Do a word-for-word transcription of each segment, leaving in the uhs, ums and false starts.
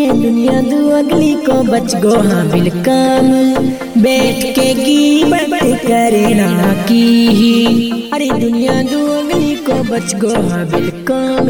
ये दुनिया दू अगली को बच गो हाबिल काम बैठ के गीबत करे ना की। अरे दुनिया दू अगली को बच गो हाबिल काम।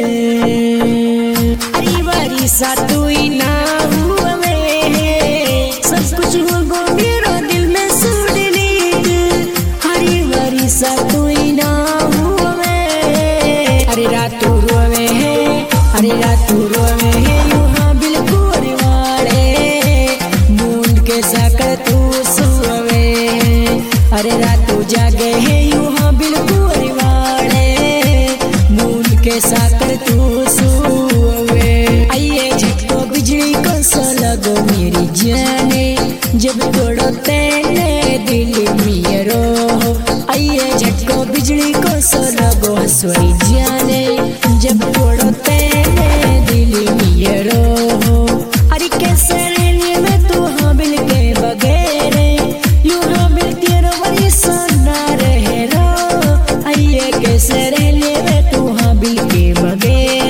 अरे बारी सा तू ही ना हुआ में सब कुछ हो गो मेरा दिल में सुन लीद। हरी बारी सा तू ही ना हुआ में। अरे रातू रोवे है अरे रातू रोवे है यूं बिल्कुल वाड़े बूंद के साकर तू सुवे। अरे रातू जागे है यूं बिल्कुल वाड़े बूंद के साकर तू सुवे। आइए झटको बिजली को सा लगो मेरी जाने जब तोड़ो तेने दिल मेरो। आइए झटको बिजली को सा लगो हंसोई जाने जब तोड़ो तेने दिल मेरो। अरे कैसे रहने में तू हाबिल के बगैर यूं हाबिल तेरो बड़ी सन्ना रहे रो। आइए कैसे रहने में तू हाबिल के बगैर।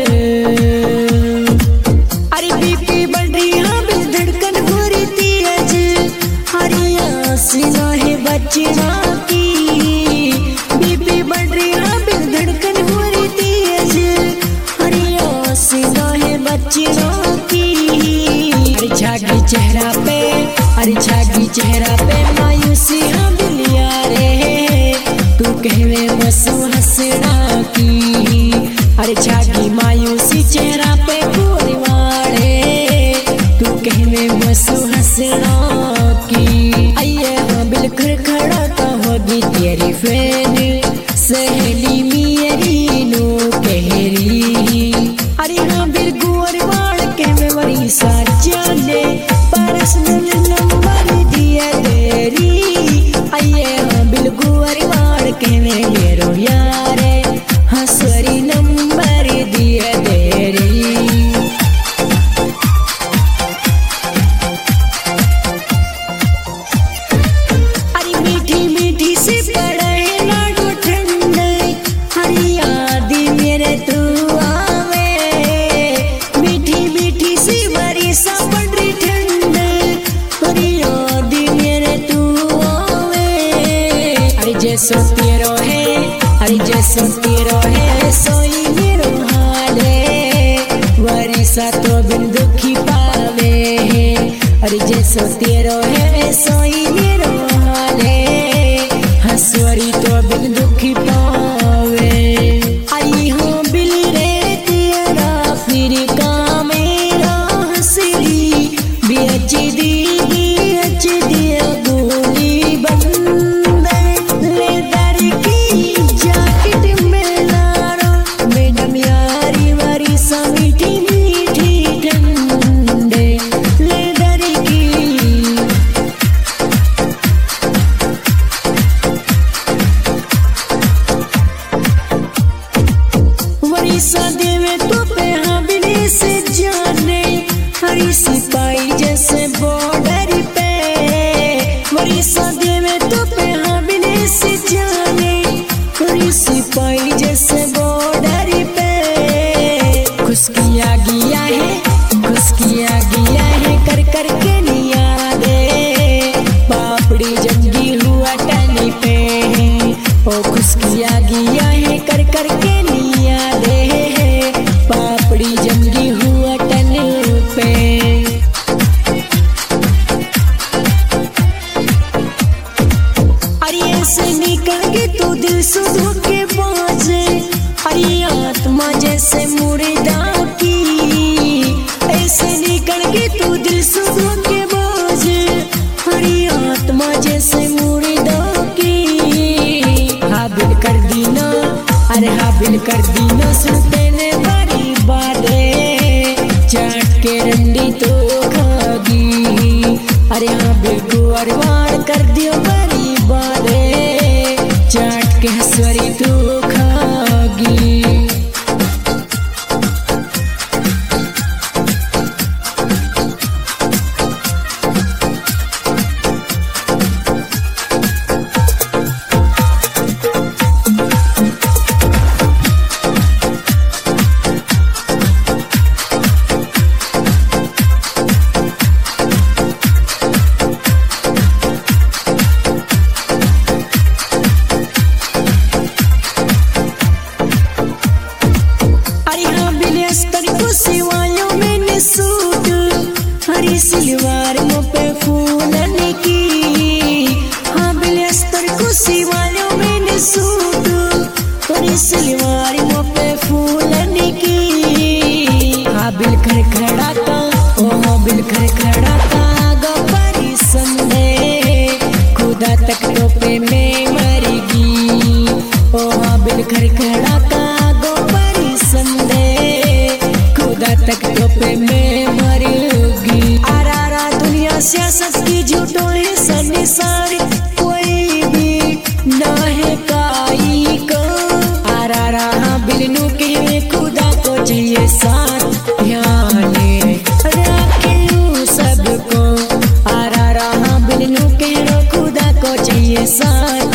अरे बीपी बढ़ रही हाबिल धड़कन हो रही तेज। हरिया सीना है बचना की बीपी बढ़ रही हाबिल धड़कन हो रही तेज। हरिया सीना है बचना की। अरे छागी चेहरा पे अरे छागी चेहरा पे मायूसी हाबिल यारे तू कहवे मसू हंसना की। अरे छागी मायूसी चेहरा पे पूरी वाड़े तू कहवे मसू हंसना की। आइए हाबिल खड़ा तो होगी तेरी फैन सहेली मेरी नो कहरी। अरे हाबिल गुअर वाड़ के में मरी सा जाने पर्सनल नंबर दिया तेरी। आइए हाबिल गुअर वाड़ के में मेरो यारे हंसरी नंबर दिया तेरी। अरे मीठी मीठी सी पड़े लाडो ठंडे हरी याद मेरे तू आवे। मीठी मीठी सी बरी सा पड़ी ठंडे हरी याद मेरे तू आवे। अरे जैसो तेरो है अरे जैसो तेरो है सोई मेरो हाले वरी सा तो बिन दुखी पावे। अरे जैसो तेरो है सोई मेरो हाले हंसवरी तो बिन दुखी पावे। आई हो बिल रे तेरा फिर का मेरा हंसली बेच दी बेच दिया गोली बंद ले दर की जैकेट में लारो मैडम यारी वारी सा मीठी मीठी ठंडे ले दर की। वरी सा देवे तो पे हाबिल से जाने हरी सिपाही जैसे बॉर्डर पे। वरी सा देवे तो पे हाबिल से जाने हरी सिपाही जैसे बॉर्डर पे। खुश किया गया है खुश किया गया है कर कर के निया दे पापड़ी जंगी हुआ टनी पे। ओ खुश किया गया है कर कर के निया दे पापड़ी जंगी हुआ टनी पे। अरे ऐसे निकल के तू दिल से धोखे बाजे। अरे आत्मा जैसे मुर्दा की ऐसे निकल के तू दिल से धोखे बाजे। अरे आत्मा जैसे मुर्दा की हाबिल कर दीना अरे हाबिल कर दीना सुनते ने बड़ी बातें चाट के रंडी तो खागी। अरे हाबिल गुअर वाड़ कर दियो बड़ी बातें चाट के हंसवरी तो खागी। अस्तर को सिवायों में सूट हरी सिलवार मुँह पे फूलन की। हाँ बिल अस्तर को सिवायों में सूट हरी सिलवार मुँह पे फूलन की। हाँ बिल खड़खड़ाता ओ हाँ बिल खड़खड़ाता गपरी संदे खुदा तक टोपे में मरेगी। ओ हाँ बिल खड़खड़ाता गपरी संदे खुदा तक टोपे में मरेगी। आरा दुनिया सियासत की झूठों है संसार कोई भी ना है काई को। आरा हाँ बिल नू के खुदा को चाहिए साथ ध्यान रखे सबको। आरा हाँ बिल नू के खुदा को चाहिए साथ।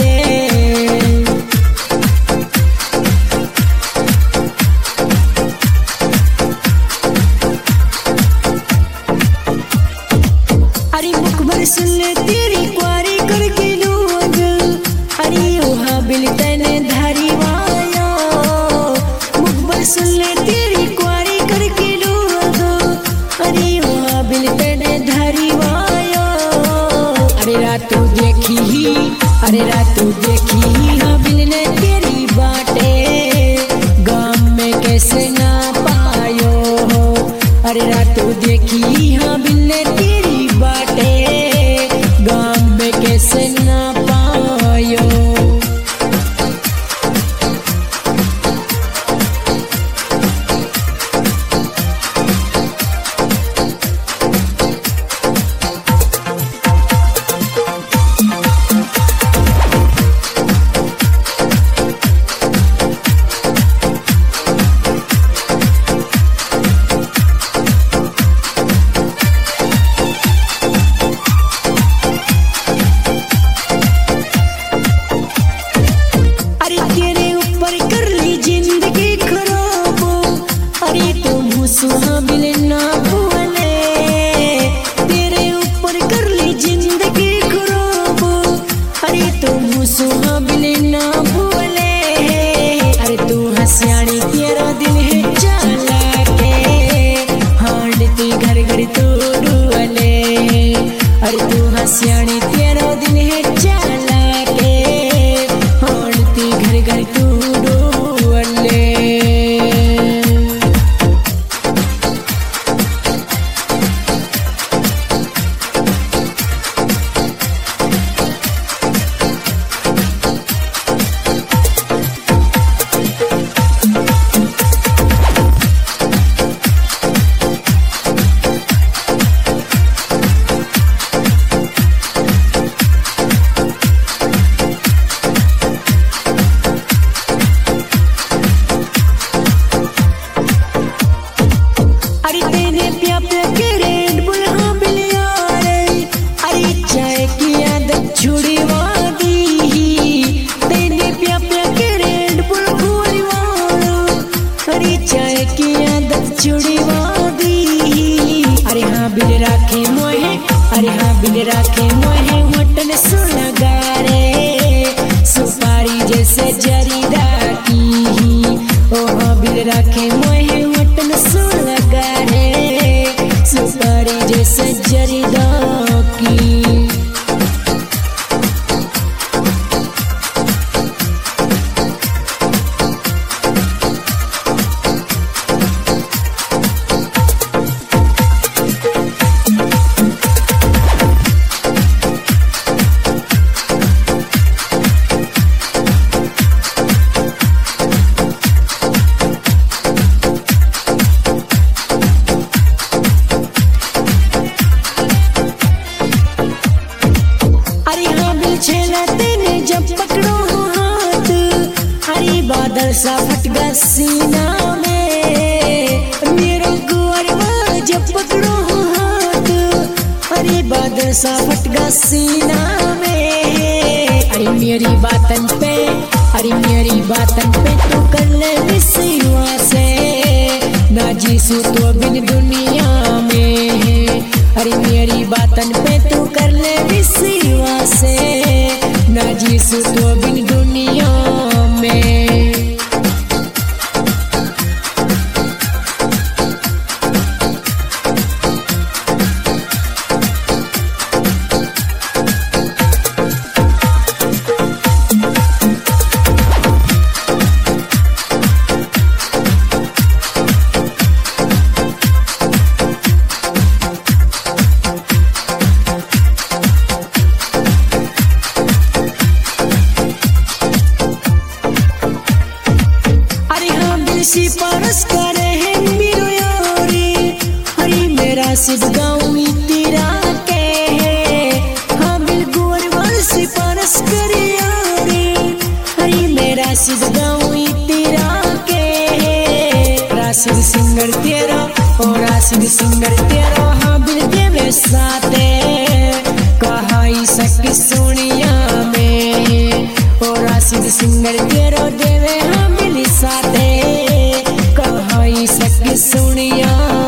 अरे मुखबर सुन ले तेरी क्वारी करके लोग अरे ओहा बिल तने धारी वाया। मुखबर सुन ले तेरी क्वारी करके लोग अरे ओहा बिल तने धारी वाया। अरे रातों देखी ही अरे रातों देखी ही हाँ बिल ने तेरी बातें गाँव में कैसे ना पायो हो। अरे रातों देखी ही हाँ बिल ने तेरी बातें गाँव में कैसे ना पायो। सुहा बिल ना भूले तेरे ऊपर कर ली जिंदगी खराब। अरे तुम सुहा बिल ना भूले अरे तू हंसियाणी तेरा दिल है चला के हांडती घर घर तू डुअले। अरे तू हंसियाणी तेरा दिल है चला के हांडती घर घर तू डुअले। चाय की आदत छुड़वा दी। अरे हाँ बिल राखे मोहे अरे हाँ बिल राखे मोहे होटल सुन गारे सुपारी जैसे जरीदा की। ओ हाँ बिल राखे मोहे होटल सुन गारे सुपारी जैसे जरीदा की। बादल सा फट गया सीना में मेरा गुआरवा जब पकड़ो हाथ। अरे बादल सा फट गया सीना में अरे मेरी बातन पे अरे मेरी बातन पे तू कर ले विश्वास ना जीसू तो बिन दुनिया में। अरे मेरी बातन पे तू कर ले विश्वास ना जीसू तो बिन दुनिया में। राशिद गाँव तेरा के है हाँ बिल्कुल वर्ष परस करिया रे हरी मैं राशिद गाँव तेरा के है राशिद सिंगर तेरा ओ राशिद सिंगर तेरा हाँ बिल देवे साथे कहाई सक सोनिया में ओ राशिद सिंगर तेरा देवे हाँ बिल साथे कहाई सक सोनिया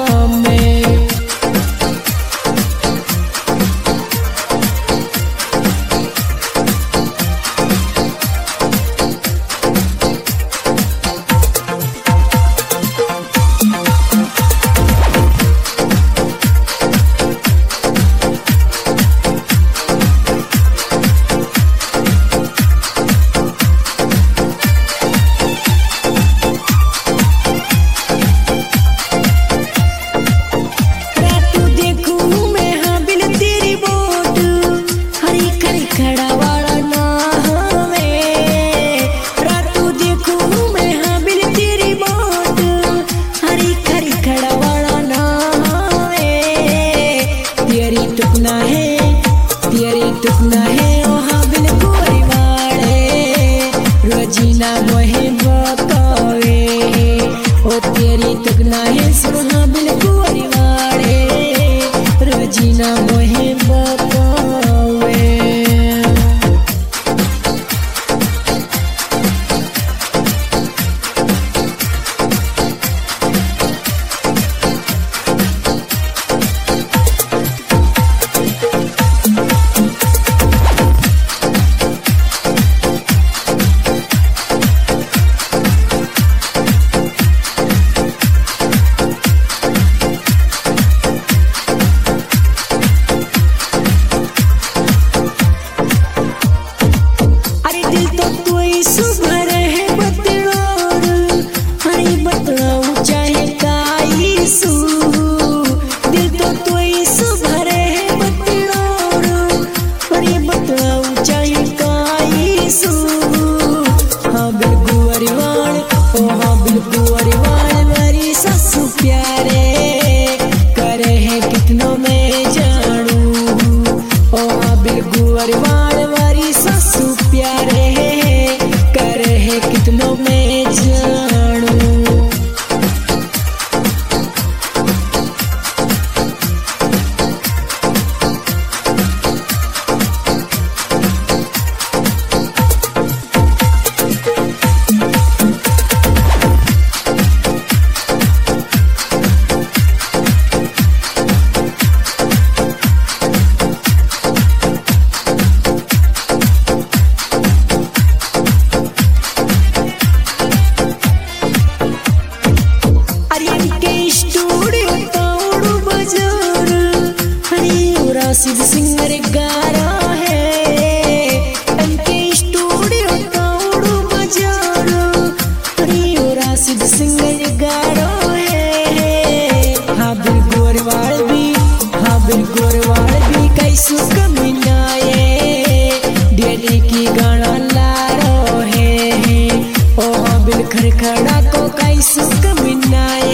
टुकना है वहाँ बिल्कुल वाले रोजीना मोहे बकावे ओ तेरी टुकना है वहाँ बिल्कुल वाले रोजीना मोहे बकावे राशिद सिंगर गारा है एमके स्टूडियो ताउड़ू बजारो रियो राशिद सिंगर गारा है हाँ बिल्कुल वाल भी हाँ बिल्कुल वाल भी कैसु कमिनाए डेली की गाना लारो है ओ हाँ बिल खड़खड़ा को कैसु कमिनाए